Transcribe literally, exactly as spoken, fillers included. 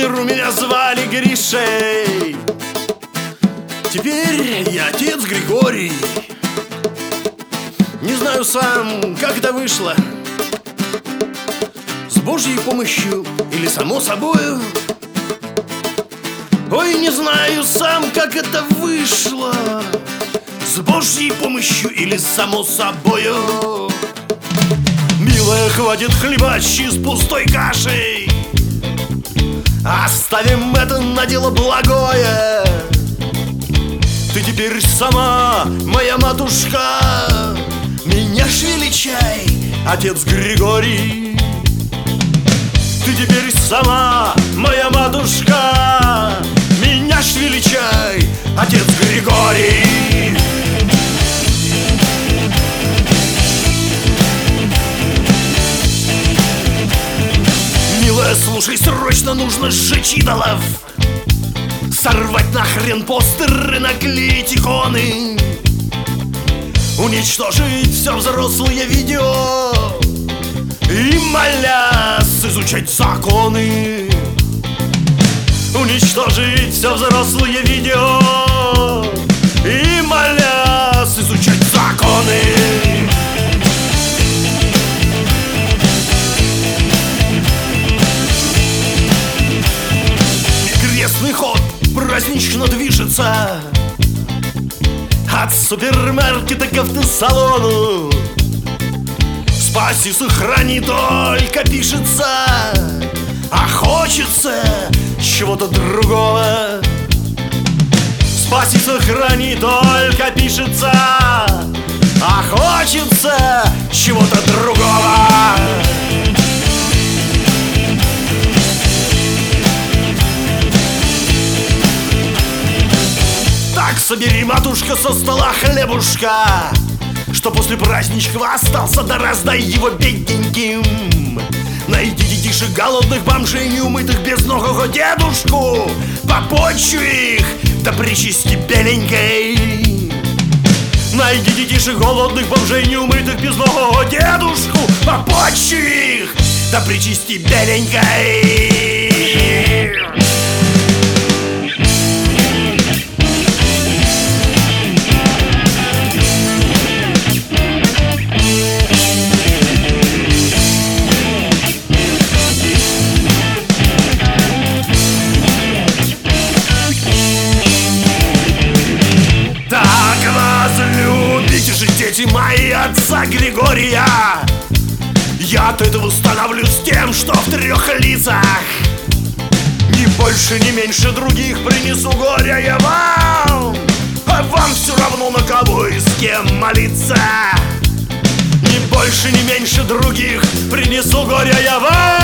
миру меня звали Гришей. Теперь я отец Григорий. Не знаю сам, как это вышло, с Божьей помощью или само собою. Ой, не знаю сам, как это вышло, с Божьей помощью или само собою. Милая, хватит хлебащи с пустой кашей, оставим это на дело благое. Ты теперь сама, моя матушка, меня ж величай, отец Григорий. Ты теперь сама, моя матушка, меня ж величай, отец Григорий. Милая, слушай, срочно нужно сжечь идолов, сорвать нахрен постеры, наклеить иконы, уничтожить все взрослые видео и, молясь, изучать законы. Уничтожить все взрослые видео и, молясь, изучать законы. Крестный ход празднично движется от супермаркета к автосалону. Спаси, сохрани, только пишется, а хочется чего-то другого. Спаси, сохрани, только пишется, а хочется чего-то другого. Так собери, матушка, со стола хлебушка, что после праздничка остался, да раздай его бедненьким. Найди детишек голодных, бомжей неумытых, безногого дедушку, попочу их, да причисти беленькой. Найди детишек голодных, бомжей неумытых, безногого дедушку, попочу их, да причисти беленькой. Дети мои, отца Григория, я от этого становлюсь тем, что в трех лицах. Ни больше, ни меньше других принесу горя я вам, а вам все равно на кого и с кем молиться. Ни больше, ни меньше других принесу горя я вам,